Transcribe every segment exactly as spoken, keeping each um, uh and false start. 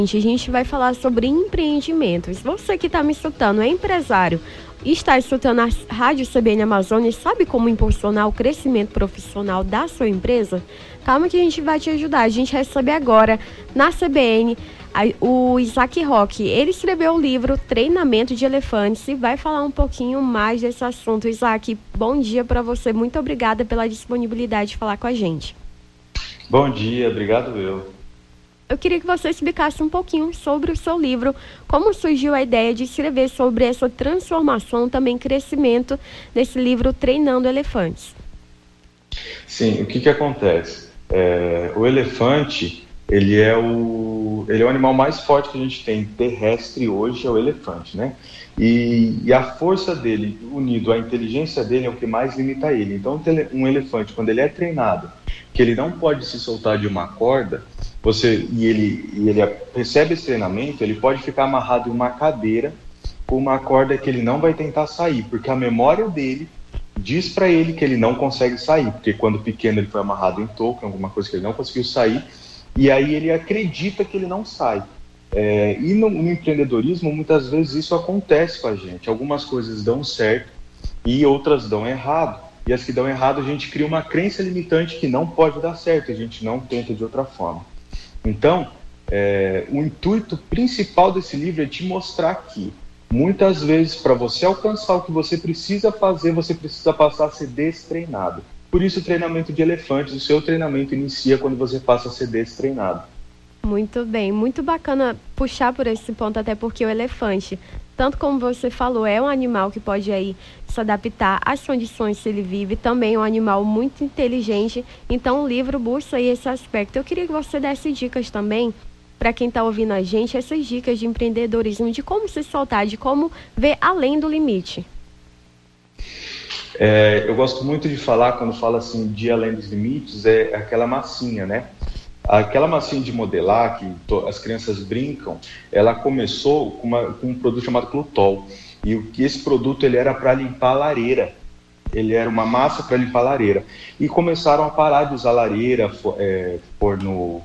A gente vai falar sobre empreendimentos. Você que está me escutando, é empresário, está escutando a Rádio C B N Amazônia e sabe como impulsionar o crescimento profissional da sua empresa? Calma que a gente vai te ajudar. A gente recebe agora na C B N o Isaac Roque. Ele escreveu o livro Treinamento de Elefantes e vai falar um pouquinho mais desse assunto. Isaac, bom dia para você. Muito obrigada pela disponibilidade de falar com a gente. Bom dia, obrigado eu. Eu queria que você explicasse um pouquinho sobre o seu livro, como surgiu a ideia de escrever sobre essa transformação, também crescimento desse livro Treinando Elefantes. Sim, o que que acontece? É, o elefante, ele é o, ele é o animal mais forte que a gente tem terrestre hoje, é o elefante, né? E, e a força dele, unido à inteligência dele, é o que mais limita ele. Então, um elefante, quando ele é treinado, que ele não pode se soltar de uma corda, você, e, ele, e ele recebe esse treinamento, ele pode ficar amarrado em uma cadeira com uma corda que ele não vai tentar sair, porque a memória dele diz para ele que ele não consegue sair, porque quando pequeno ele foi amarrado em touca, alguma coisa que ele não conseguiu sair, e aí ele acredita que ele não sai. É, e no, no empreendedorismo, muitas vezes isso acontece com a gente. Algumas coisas dão certo e outras dão errado. E as que dão errado, a gente cria uma crença limitante que não pode dar certo, a gente não tenta de outra forma. Então, é, o intuito principal desse livro é te mostrar que, muitas vezes, para você alcançar o que você precisa fazer, você precisa passar a ser destreinado. Por isso, o treinamento de elefantes, o seu treinamento inicia quando você passa a ser destreinado. Muito bem, muito bacana puxar por esse ponto, até porque o elefante, tanto como você falou, é um animal que pode aí se adaptar às condições que ele vive, também é um animal muito inteligente, então o livro busca aí esse aspecto. Eu queria que você desse dicas também, para quem está ouvindo a gente, essas dicas de empreendedorismo, de como se soltar, de como ver além do limite. É, eu gosto muito de falar, quando falo assim, de além dos limites, é aquela massinha, né? Aquela massinha de modelar que to, as crianças brincam, ela começou com, uma, com um produto chamado Clutol. E o que esse produto ele era para limpar a lareira. Ele era uma massa para limpar a lareira. E começaram a parar de usar lareira, é, pôr no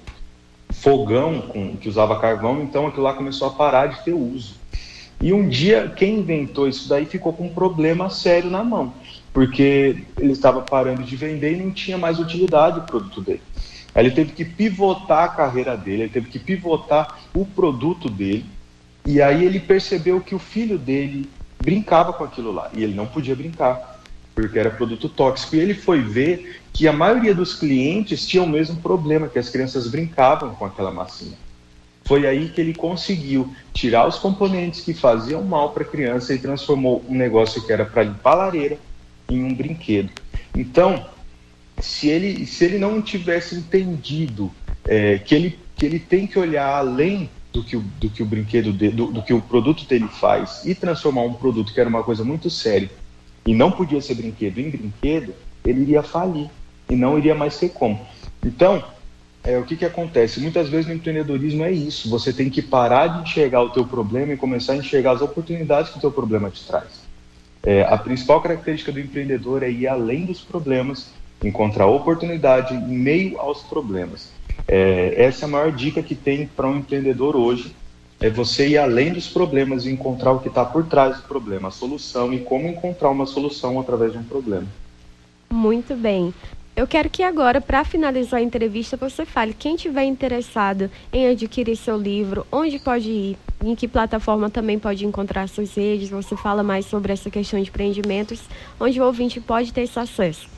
fogão com, que usava carvão, então aquilo lá começou a parar de ter uso. E um dia, quem inventou isso daí ficou com um problema sério na mão, porque ele estava parando de vender e não tinha mais utilidade o produto dele. Aí ele teve que pivotar a carreira dele, ele teve que pivotar o produto dele, e aí ele percebeu que o filho dele brincava com aquilo lá, e ele não podia brincar, porque era produto tóxico. E ele foi ver que a maioria dos clientes tinha o mesmo problema, que as crianças brincavam com aquela massinha. Foi aí que ele conseguiu tirar os componentes que faziam mal para a criança e transformou um negócio que era para limpar a lareira em um brinquedo. Então, se ele, se ele não tivesse entendido é, que, ele, que ele tem que olhar além do que o, do que o brinquedo de, do, do que o produto dele faz e transformar um produto que era uma coisa muito séria e não podia ser brinquedo em brinquedo, ele iria falir e não iria mais ter como. Então, é, o que, que acontece? Muitas vezes no empreendedorismo é isso, você tem que parar de enxergar o teu problema e começar a enxergar as oportunidades que o teu problema te traz. É, a principal característica do empreendedor é ir além dos problemas, encontrar oportunidade em meio aos problemas. É, essa é a maior dica que tem para um empreendedor hoje, é você ir além dos problemas e encontrar o que está por trás do problema, a solução e como encontrar uma solução através de um problema. Muito bem. Eu quero que agora, para finalizar a entrevista, você fale quem tiver interessado em adquirir seu livro, onde pode ir, em que plataforma também pode encontrar suas redes, você fala mais sobre essa questão de empreendimentos, onde o ouvinte pode ter esse acesso.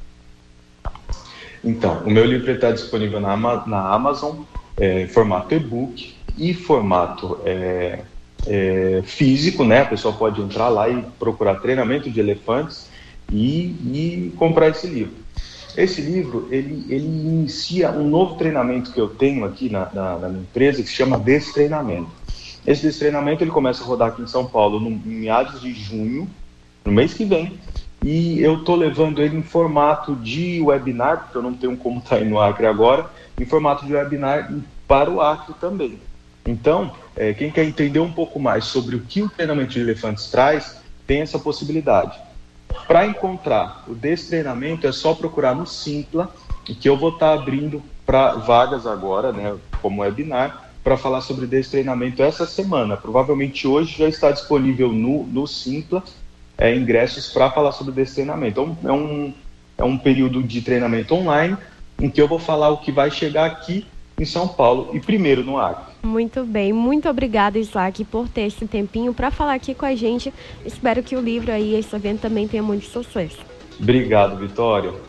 Então, o meu livro está disponível na, na Amazon, é, formato e-book e formato é, é, físico, né? A pessoa pode entrar lá e procurar treinamento de elefantes e, e comprar esse livro. Esse livro, ele, ele inicia um novo treinamento que eu tenho aqui na, na, na minha empresa, que se chama Destreinamento. Esse Destreinamento, ele começa a rodar aqui em São Paulo no, em meados de junho, no mês que vem, e eu estou levando ele em formato de webinar, porque eu não tenho como estar no Acre agora, em formato de webinar para o Acre também. Então, é, quem quer entender um pouco mais sobre o que o treinamento de elefantes traz, tem essa possibilidade. Para encontrar o Destreinamento, é só procurar no Simpla, que eu vou estar abrindo para vagas agora, né, como webinar, para falar sobre desse treinamento essa semana. Provavelmente hoje já está disponível no, no Simpla é, ingressos para falar sobre desse treinamento. Então, é um, é um período de treinamento online em que eu vou falar o que vai chegar aqui em São Paulo e primeiro no Acre. Muito bem, muito obrigada, Isaac, por ter esse tempinho para falar aqui com a gente. Espero que o livro aí, esse evento também tenha muito sucesso. Obrigado, Vitória.